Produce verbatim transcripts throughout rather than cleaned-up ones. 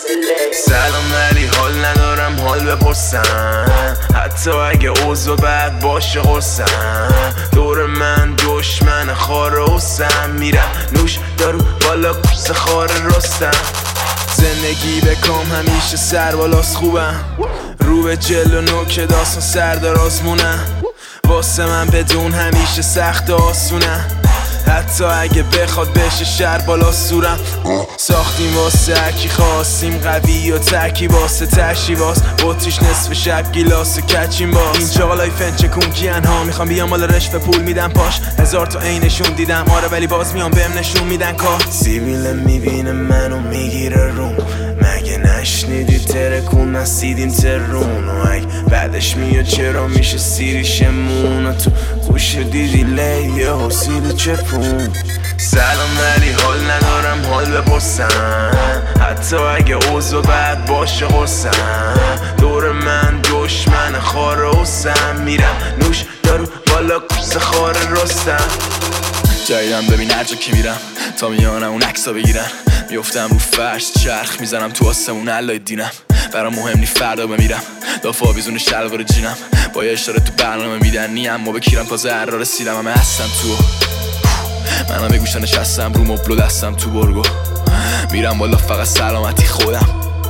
سلام ولی حال ندارم حال بپرسم، حتی اگه اوضاع بد باشه قرصم. دور من دشمن خار حسم، میرم نوش دارو بالا کوس خار رستم. زندگی بکام همیشه سر بالاست خوبم، رو به جلو نوک داستان سردار آزمونم. واسه من بدون همیشه سخت آسونم، حتی اگه بخواد بشه شر بالا سورم. ساختیم واسه هرکی خواستیم، قوی و ترکی واسه ترشی باز بطریش نصف شب گیلاس و کچیم باز. اینجا بالای فنچه کونکین ها میخوام بیام مال رشوه پول میدم پاش، هزار تا عینشون دیدم آره ولی باز میام بهم نشون میدن کار. سیبیل میبینه منو میگیره روم، مگه نشنیدی ترکون نسیدیم ترون. و اگه بعدش میاد چرا میشه سیریشمون، تو گوش دیدی لیه حسیل چپون. سلام ولی حال ندارم حال بپرسم، حتی اگه اوضاع بد باشه قرصم. دور من دشمن خار حسم، میرم نوش دارو بالا کوس خار رستم. جایدم ببین هر جا که میرم تا میانم اون عکسا بگیرن، میفتم رو فرش چرخ میزنم تو آسمون علای دینم. برام مهم نی فردا بمیرم، دافا بیزون شلوار جینم. با یه اشاره تو برنامه میدن نی اما بکیرم تازه هر را رسیدم. همه هستم تو منم به گوشه نشستم رو مبلو دستم تو برگو، میرم بالا فقط سلامتی خودم.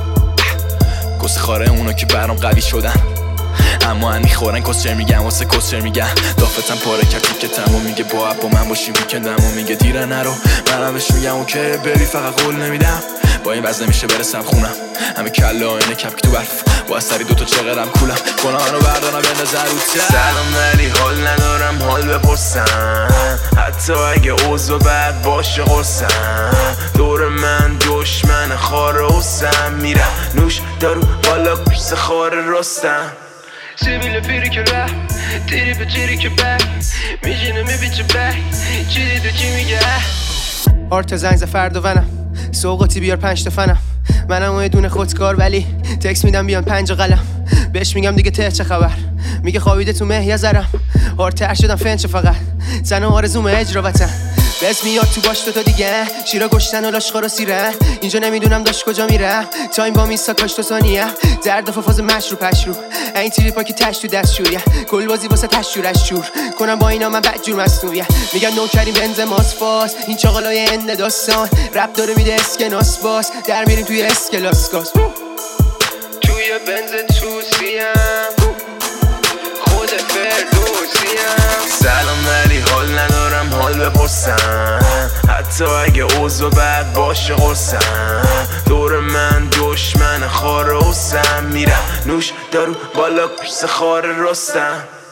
کس خاره اونا که برام قوی شدن، اما هنی خورن کسچر میگن واسه کسچر میگن. دافتم پاره کرد تیکتم و میگه با با من باشی ویکندم و میگه دیره نرو. منم بهش میگم اوکی بری فقط قول نمیدم. با این وزن نمیشه برسم خونم، همه کله آینه کپک تو برف با سری دوتا چقدرم کولم. گناهانو بردارم به نظر رو تر. سلام ولی حال ندارم حال بپرسم، حتی اگه اوضاع بد باشه قرصم. دور من دشمن خار حسم، میرم نوش دارو بالا کوس خار رستم. سیبیل پیری که رفت تیری به تیری که بک میجینه میبیچه بک چی دیده چی میگه. آرت زنگ فرد و ونم سوقاتی بیار پنج تا فنم. منم اون دونه خودکار ولی تکس میدم بیان پنج قلم. بهش میگم دیگه ته چه خبر، میگه خوابیده تو مه یا زرم. آرتر شدم فنچه فقط زن و آرزوم اجرا وطن. بس میاد تو باش تو تا دیگه شیرا گشتن و لاشخار و سیره. اینجا نمیدونم داشت کجا میره، تایم با میسا کاش تو ثانیه. درد و فاز مشروع پشرو این تیری پاکی تش تو دستشوریه. کل بازی واسه تشورش شور کنم با اینا من بدجور مصنوعیه. میگن نوکریم بنز ماسفاس این چاقالای اند داستان. رپ داره میده اسکناس باس در میریم توی اسکلاس گاز. توی بنز توسیم خود فردوسیم. سلام ولی حال ندارم حال بپرسم، حتی اگه اوضاع بد باشه قرصم. دور من دشمن خار حسم، میرم نوش دارو بالا کوس خار رستم.